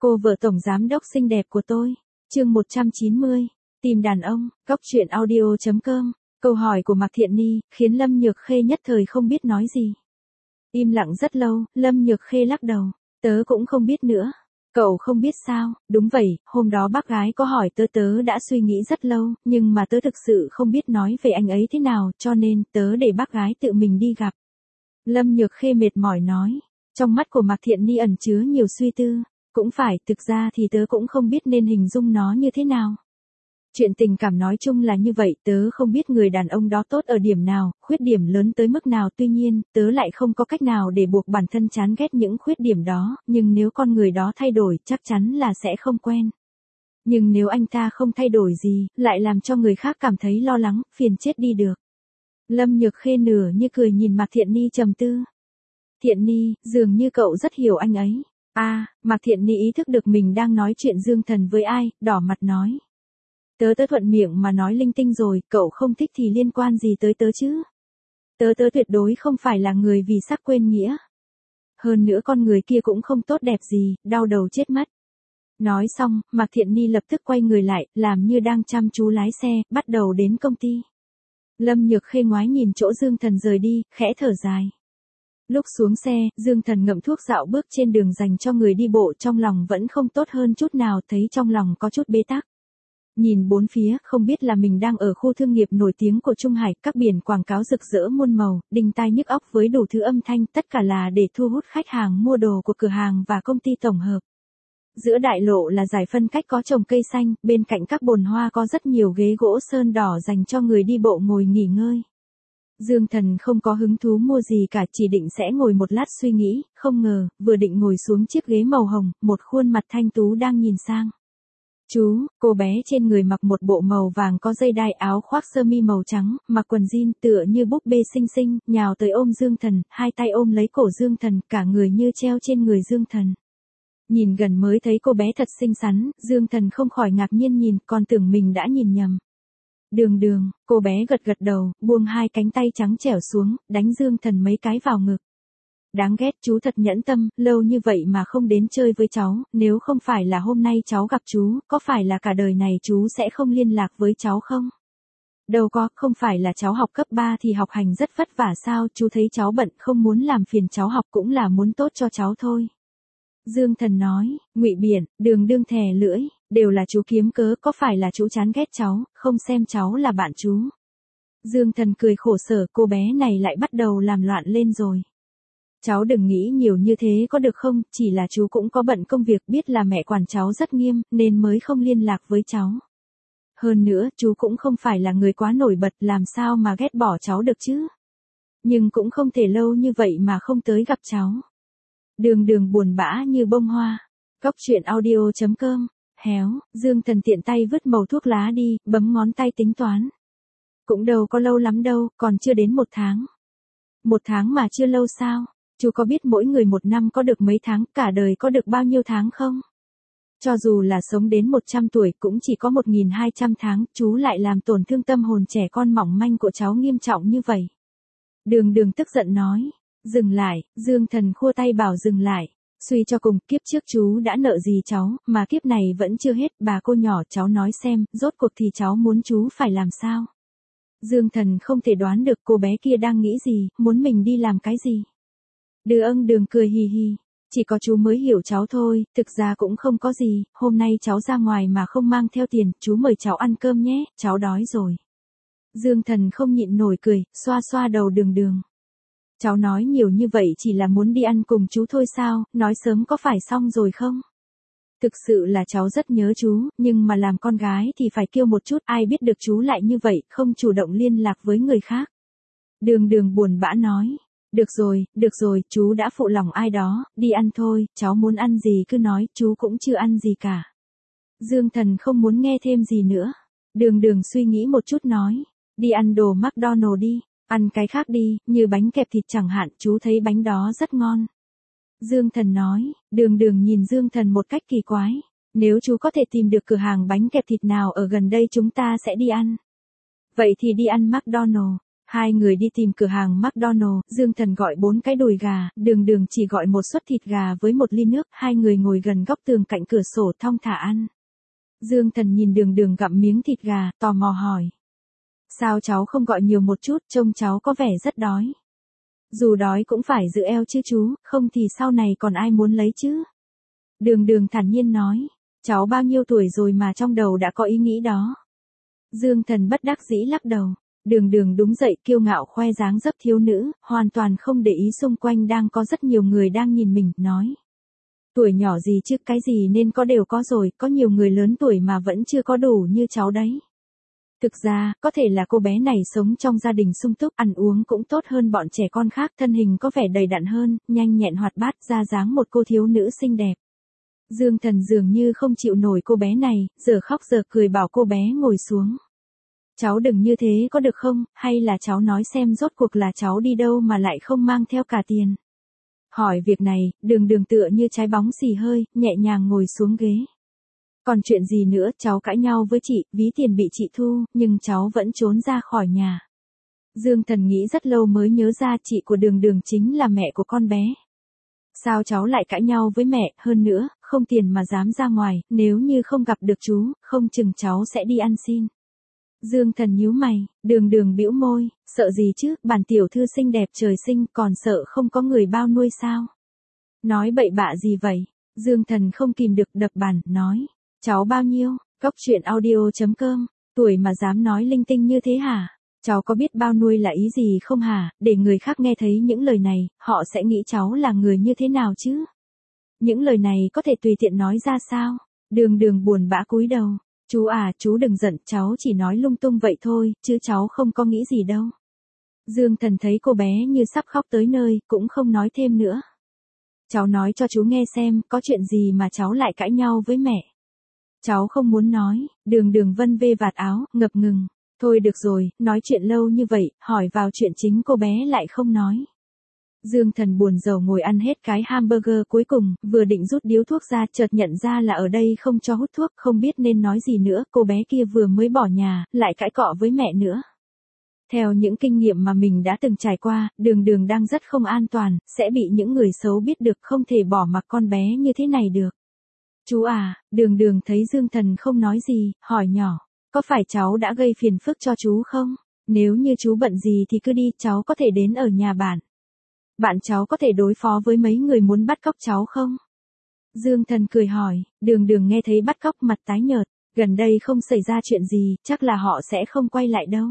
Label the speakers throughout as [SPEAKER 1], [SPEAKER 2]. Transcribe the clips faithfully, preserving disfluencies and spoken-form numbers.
[SPEAKER 1] Cô vợ tổng giám đốc xinh đẹp của tôi. Chương một trăm chín mươi. Tìm đàn ông. Góc truyện audio chấm com. Câu hỏi của Mạc Thiện Ni khiến Lâm Nhược Khê nhất thời không biết nói gì. Im lặng rất lâu, Lâm Nhược Khê lắc đầu. Tớ cũng không biết nữa. Cậu không biết sao? Đúng vậy, hôm đó bác gái có hỏi tớ tớ đã suy nghĩ rất lâu, nhưng mà tớ thực sự không biết nói về anh ấy thế nào, cho nên tớ để bác gái tự mình đi gặp. Lâm Nhược Khê mệt mỏi nói. Trong mắt của Mạc Thiện Ni ẩn chứa nhiều suy tư. Cũng phải, thực ra thì tớ cũng không biết nên hình dung nó như thế nào. Chuyện tình cảm nói chung là như vậy, tớ không biết người đàn ông đó tốt ở điểm nào, khuyết điểm lớn tới mức nào, tuy nhiên, tớ lại không có cách nào để buộc bản thân chán ghét những khuyết điểm đó, nhưng nếu con người đó thay đổi, chắc chắn là sẽ không quen. Nhưng nếu anh ta không thay đổi gì, lại làm cho người khác cảm thấy lo lắng, phiền chết đi được. Lâm Nhược Khê nửa như cười nhìn Mạc Thiện Ni trầm tư. Thiện Ni, dường như cậu rất hiểu anh ấy. A, à, Mạc Thiện Ni ý thức được mình đang nói chuyện Dương Thần với ai, đỏ mặt nói. Tớ tớ thuận miệng mà nói linh tinh rồi, cậu không thích thì liên quan gì tới tớ chứ. Tớ tớ tuyệt đối không phải là người vì sắc quên nghĩa. Hơn nữa con người kia cũng không tốt đẹp gì, đau đầu chết mất. Nói xong, Mạc Thiện Ni lập tức quay người lại, làm như đang chăm chú lái xe, bắt đầu đến công ty. Lâm Nhược Khê ngoái nhìn chỗ Dương Thần rời đi, khẽ thở dài. Lúc xuống xe, Dương Thần ngậm thuốc dạo bước trên đường dành cho người đi bộ, trong lòng vẫn không tốt hơn chút nào, thấy trong lòng có chút bế tắc. Nhìn bốn phía, không biết là mình đang ở khu thương nghiệp nổi tiếng của Trung Hải, các biển quảng cáo rực rỡ muôn màu, đinh tai nhức óc với đủ thứ âm thanh, tất cả là để thu hút khách hàng mua đồ của cửa hàng và công ty tổng hợp. Giữa đại lộ là giải phân cách có trồng cây xanh, bên cạnh các bồn hoa có rất nhiều ghế gỗ sơn đỏ dành cho người đi bộ ngồi nghỉ ngơi. Dương Thần không có hứng thú mua gì cả, chỉ định sẽ ngồi một lát suy nghĩ, không ngờ, vừa định ngồi xuống chiếc ghế màu hồng, một khuôn mặt thanh tú đang nhìn sang. Chú, cô bé trên người mặc một bộ màu vàng có dây đai, áo khoác sơ mi màu trắng, mặc quần jean tựa như búp bê xinh xinh, nhào tới ôm Dương Thần, hai tay ôm lấy cổ Dương Thần, cả người như treo trên người Dương Thần. Nhìn gần mới thấy cô bé thật xinh xắn, Dương Thần không khỏi ngạc nhiên nhìn, còn tưởng mình đã nhìn nhầm. Đường Đường, cô bé gật gật đầu, buông hai cánh tay trắng trẻo xuống, đánh Dương Thần mấy cái vào ngực. Đáng ghét, chú thật nhẫn tâm, lâu như vậy mà không đến chơi với cháu, nếu không phải là hôm nay cháu gặp chú, có phải là cả đời này chú sẽ không liên lạc với cháu không? Đâu có, không phải là cháu học cấp ba thì học hành rất vất vả sao, chú thấy cháu bận không muốn làm phiền cháu học cũng là muốn tốt cho cháu thôi. Dương Thần nói, Ngụy Biển, Đường Đương thè lưỡi, đều là chú kiếm cớ, có phải là chú chán ghét cháu, không xem cháu là bạn chú. Dương Thần cười khổ sở, cô bé này lại bắt đầu làm loạn lên rồi. Cháu đừng nghĩ nhiều như thế có được không, chỉ là chú cũng có bận công việc, biết là mẹ quản cháu rất nghiêm, nên mới không liên lạc với cháu. Hơn nữa, chú cũng không phải là người quá nổi bật, làm sao mà ghét bỏ cháu được chứ. Nhưng cũng không thể lâu như vậy mà không tới gặp cháu. Đường Đường buồn bã như bông hoa. Góc truyện audio chấm com. Héo, Dương Thần tiện tay vứt mẩu thuốc lá đi, bấm ngón tay tính toán. Cũng đâu có lâu lắm đâu, còn chưa đến một tháng. Một tháng mà chưa lâu sao? Chú có biết mỗi người một năm có được mấy tháng, cả đời có được bao nhiêu tháng không? Cho dù là sống đến một trăm tuổi cũng chỉ có một nghìn hai trăm tháng, chú lại làm tổn thương tâm hồn trẻ con mỏng manh của cháu nghiêm trọng như vậy. Đường Đường tức giận nói. Dừng lại, Dương Thần khua tay bảo dừng lại. Suy cho cùng, kiếp trước chú đã nợ gì cháu, mà kiếp này vẫn chưa hết, bà cô nhỏ cháu nói xem, rốt cuộc thì cháu muốn chú phải làm sao? Dương Thần không thể đoán được cô bé kia đang nghĩ gì, muốn mình đi làm cái gì. Đường Đường cười hì hì, chỉ có chú mới hiểu cháu thôi, thực ra cũng không có gì, hôm nay cháu ra ngoài mà không mang theo tiền, chú mời cháu ăn cơm nhé, cháu đói rồi. Dương Thần không nhịn nổi cười, xoa xoa đầu Đường Đường. Cháu nói nhiều như vậy chỉ là muốn đi ăn cùng chú thôi sao, nói sớm có phải xong rồi không? Thực sự là cháu rất nhớ chú, nhưng mà làm con gái thì phải kiêu một chút, ai biết được chú lại như vậy, không chủ động liên lạc với người khác. Đường Đường buồn bã nói, được rồi, được rồi, chú đã phụ lòng ai đó, đi ăn thôi, cháu muốn ăn gì cứ nói, chú cũng chưa ăn gì cả. Dương Thần không muốn nghe thêm gì nữa. Đường Đường suy nghĩ một chút nói, đi ăn đồ McDonald's đi. Ăn cái khác đi, như bánh kẹp thịt chẳng hạn, chú thấy bánh đó rất ngon. Dương Thần nói, Đường Đường nhìn Dương Thần một cách kỳ quái. Nếu chú có thể tìm được cửa hàng bánh kẹp thịt nào ở gần đây chúng ta sẽ đi ăn. Vậy thì đi ăn McDonald's. Hai người đi tìm cửa hàng McDonald, Dương Thần gọi bốn cái đùi gà, Đường Đường chỉ gọi một suất thịt gà với một ly nước, hai người ngồi gần góc tường cạnh cửa sổ thong thả ăn. Dương Thần nhìn Đường Đường gặm miếng thịt gà, tò mò hỏi. Sao cháu không gọi nhiều một chút, trông cháu có vẻ rất đói. Dù đói cũng phải giữ eo chứ chú, không thì sau này còn ai muốn lấy chứ. Đường Đường thản nhiên nói, cháu bao nhiêu tuổi rồi mà trong đầu đã có ý nghĩ đó. Dương Thần bất đắc dĩ lắc đầu. Đường Đường đúng dậy kiêu ngạo khoe dáng dấp thiếu nữ, hoàn toàn không để ý xung quanh đang có rất nhiều người đang nhìn mình, nói. Tuổi nhỏ gì chứ, cái gì nên có đều có rồi, có nhiều người lớn tuổi mà vẫn chưa có đủ như cháu đấy. Thực ra, có thể là cô bé này sống trong gia đình sung túc, ăn uống cũng tốt hơn bọn trẻ con khác, thân hình có vẻ đầy đặn hơn, nhanh nhẹn hoạt bát, ra dáng một cô thiếu nữ xinh đẹp. Dương Thần dường như không chịu nổi cô bé này, giờ khóc giờ cười bảo cô bé ngồi xuống. Cháu đừng như thế có được không, hay là cháu nói xem rốt cuộc là cháu đi đâu mà lại không mang theo cả tiền. Hỏi việc này, Đường Đường tựa như trái bóng xì hơi, nhẹ nhàng ngồi xuống ghế. Còn chuyện gì nữa, cháu cãi nhau với chị, ví tiền bị chị thu, nhưng cháu vẫn trốn ra khỏi nhà. Dương Thần nghĩ rất lâu mới nhớ ra chị của Đường Đường chính là mẹ của con bé. Sao cháu lại cãi nhau với mẹ, hơn nữa, không tiền mà dám ra ngoài, nếu như không gặp được chú, không chừng cháu sẽ đi ăn xin. Dương Thần nhíu mày, Đường Đường bĩu môi, sợ gì chứ, bản tiểu thư xinh đẹp trời sinh, còn sợ không có người bao nuôi sao? Nói bậy bạ gì vậy? Dương Thần không kìm được đập bàn, nói, cháu bao nhiêu? Cóc truyện audio chấm com, tuổi mà dám nói linh tinh như thế hả? Cháu có biết bao nuôi là ý gì không hả? Để người khác nghe thấy những lời này, họ sẽ nghĩ cháu là người như thế nào chứ? Những lời này có thể tùy tiện nói ra sao? Đường Đường buồn bã cúi đầu. Chú à, chú đừng giận, cháu chỉ nói lung tung vậy thôi, chứ cháu không có nghĩ gì đâu. Dương Thần thấy cô bé như sắp khóc tới nơi, cũng không nói thêm nữa. Cháu nói cho chú nghe xem, có chuyện gì mà cháu lại cãi nhau với mẹ. Cháu không muốn nói, Đường Đường vân vê vạt áo, ngập ngừng. Thôi được rồi, nói chuyện lâu như vậy, hỏi vào chuyện chính cô bé lại không nói. Dương Thần buồn rầu ngồi ăn hết cái hamburger cuối cùng, vừa định rút điếu thuốc ra, chợt nhận ra là ở đây không cho hút thuốc, không biết nên nói gì nữa, cô bé kia vừa mới bỏ nhà, lại cãi cọ với mẹ nữa. Theo những kinh nghiệm mà mình đã từng trải qua, Đường Đường đang rất không an toàn, sẽ bị những người xấu biết được, không thể bỏ mặc con bé như thế này được. Chú à, Đường Đường thấy Dương Thần không nói gì, hỏi nhỏ, có phải cháu đã gây phiền phức cho chú không? Nếu như chú bận gì thì cứ đi, cháu có thể đến ở nhà bạn. Bạn cháu có thể đối phó với mấy người muốn bắt cóc cháu không? Dương Thần cười hỏi, Đường Đường nghe thấy bắt cóc mặt tái nhợt, gần đây không xảy ra chuyện gì, chắc là họ sẽ không quay lại đâu.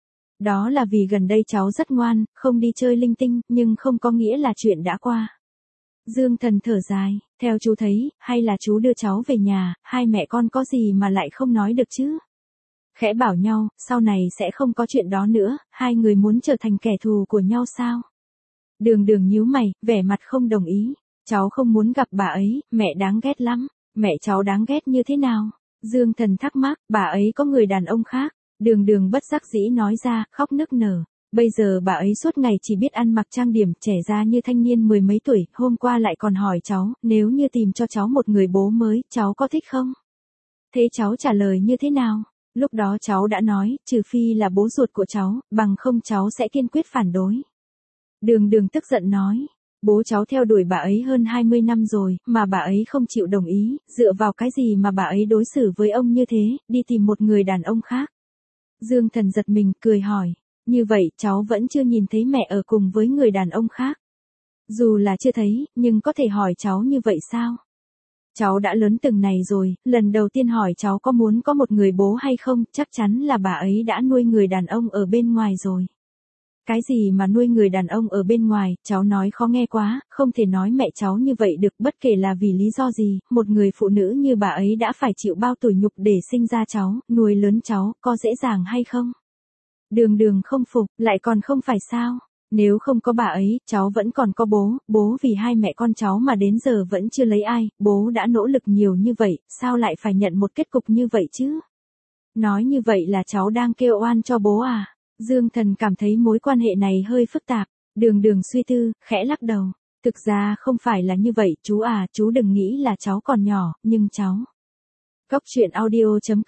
[SPEAKER 1] Đó là vì gần đây cháu rất ngoan, không đi chơi linh tinh, nhưng không có nghĩa là chuyện đã qua. Dương Thần thở dài, theo chú thấy, hay là chú đưa cháu về nhà, hai mẹ con có gì mà lại không nói được chứ? Khẽ bảo nhau, sau này sẽ không có chuyện đó nữa, hai người muốn trở thành kẻ thù của nhau sao? Đường Đường nhíu mày, vẻ mặt không đồng ý. Cháu không muốn gặp bà ấy, mẹ đáng ghét lắm. Mẹ cháu đáng ghét như thế nào? Dương Thần thắc mắc, bà ấy có người đàn ông khác. Đường Đường bất đắc dĩ nói ra, khóc nức nở. Bây giờ bà ấy suốt ngày chỉ biết ăn mặc trang điểm, trẻ ra như thanh niên mười mấy tuổi, hôm qua lại còn hỏi cháu, nếu như tìm cho cháu một người bố mới, cháu có thích không? Thế cháu trả lời như thế nào? Lúc đó cháu đã nói, trừ phi là bố ruột của cháu, bằng không cháu sẽ kiên quyết phản đối. Đường Đường tức giận nói, bố cháu theo đuổi bà ấy hơn hai mươi năm rồi, mà bà ấy không chịu đồng ý, dựa vào cái gì mà bà ấy đối xử với ông như thế, đi tìm một người đàn ông khác. Dương Thần giật mình, cười hỏi, như vậy cháu vẫn chưa nhìn thấy mẹ ở cùng với người đàn ông khác. Dù là chưa thấy, nhưng có thể hỏi cháu như vậy sao? Cháu đã lớn từng này rồi, lần đầu tiên hỏi cháu có muốn có một người bố hay không, chắc chắn là bà ấy đã nuôi người đàn ông ở bên ngoài rồi. Cái gì mà nuôi người đàn ông ở bên ngoài, cháu nói khó nghe quá, không thể nói mẹ cháu như vậy được, bất kể là vì lý do gì, một người phụ nữ như bà ấy đã phải chịu bao tủi nhục để sinh ra cháu, nuôi lớn cháu, có dễ dàng hay không? Đường Đường không phục, lại còn không phải sao? Nếu không có bà ấy, cháu vẫn còn có bố, bố vì hai mẹ con cháu mà đến giờ vẫn chưa lấy ai, bố đã nỗ lực nhiều như vậy, sao lại phải nhận một kết cục như vậy chứ? Nói như vậy là cháu đang kêu oan cho bố à? Dương Thần cảm thấy mối quan hệ này hơi phức tạp, Đường Đường suy tư, khẽ lắc đầu. Thực ra không phải là như vậy, chú à, chú đừng nghĩ là cháu còn nhỏ, nhưng cháu. Cóc truyện audio chấm com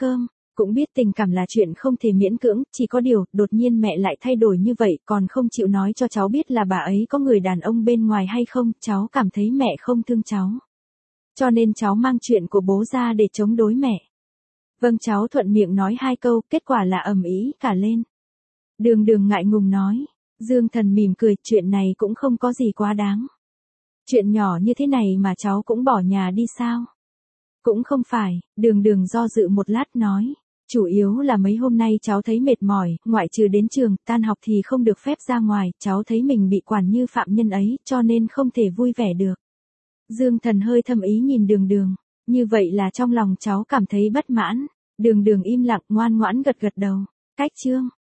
[SPEAKER 1] Cũng biết tình cảm là chuyện không thể miễn cưỡng, chỉ có điều, đột nhiên mẹ lại thay đổi như vậy, còn không chịu nói cho cháu biết là bà ấy có người đàn ông bên ngoài hay không, cháu cảm thấy mẹ không thương cháu. Cho nên cháu mang chuyện của bố ra để chống đối mẹ. Vâng, cháu thuận miệng nói hai câu, kết quả là ầm ĩ cả lên. Đường Đường ngại ngùng nói. Dương Thần mỉm cười, chuyện này cũng không có gì quá đáng. Chuyện nhỏ như thế này mà cháu cũng bỏ nhà đi sao? Cũng không phải, Đường Đường do dự một lát nói. Chủ yếu là mấy hôm nay cháu thấy mệt mỏi, ngoại trừ đến trường, tan học thì không được phép ra ngoài, cháu thấy mình bị quản như phạm nhân ấy, cho nên không thể vui vẻ được. Dương Thần hơi thâm ý nhìn Đường Đường, như vậy là trong lòng cháu cảm thấy bất mãn. Đường Đường im lặng ngoan ngoãn gật gật đầu. Cách chương